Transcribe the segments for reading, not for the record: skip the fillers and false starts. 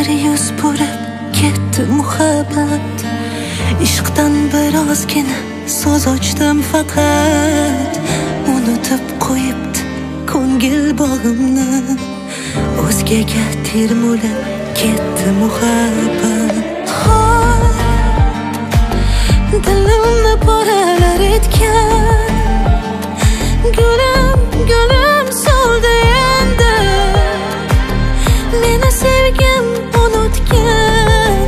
bir yuz burib ketdi muhabbat. Ishqdan birozgina so'z ochdim faqat. Unutib qo'yibdi ko'ngil bog'imni, o'zgaga termulib ketdi muhabbat. Dilimni poralar etgan gulim, gulim soldi endi. Meni sevgim unutgan,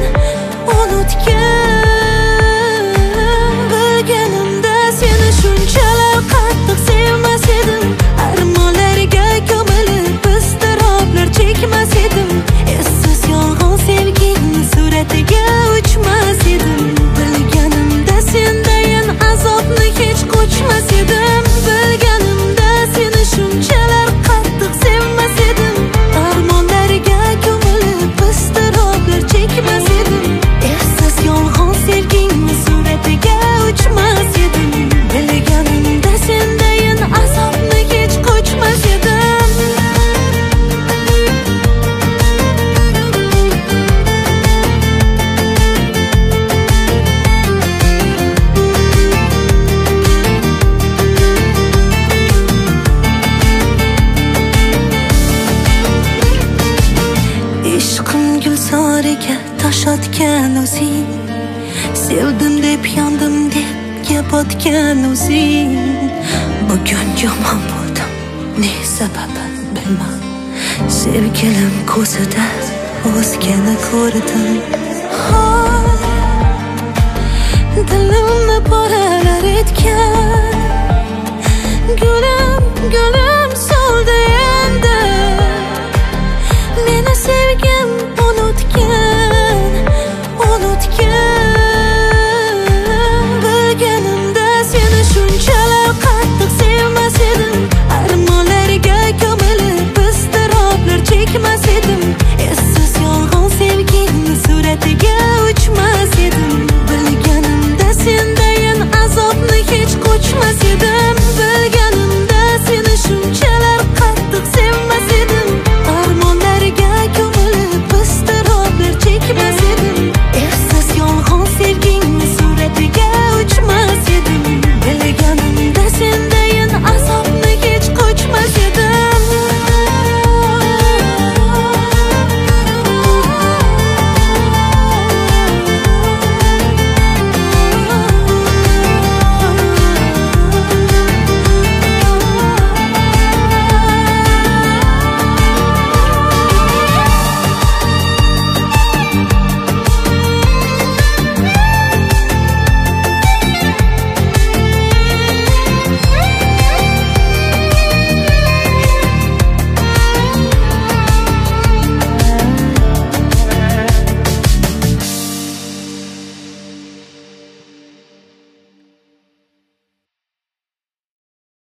unutgan. Bilganimda seni shunchalar qattiq sevmas edim. Armonlarga ko'milib iztiroblar chekmas edim. Essiz yolg'on sevgingni suratiga uchmas edim. Bilganimda sendayin azobni hech qo'chmas edim. Bilganimda seni shunchalar qattiq sevmas edim. Armonlarga ko'milib iztiroblar chekmas edim. Essiz yolg'on sevgingni suratiga uchmas edim. Bilganimda sendayin azobni hech qo'chmas edim. Ishqim gulzoriga tosh otgan o'zing, sevdim deb yondim deb gap otgan o'zing. Bugun yomon bo'ldim, ne sababi bilmam. Sevgilim ko'zida o'zgani ko'rdim. Dilimni poralar etgan gulim, gulim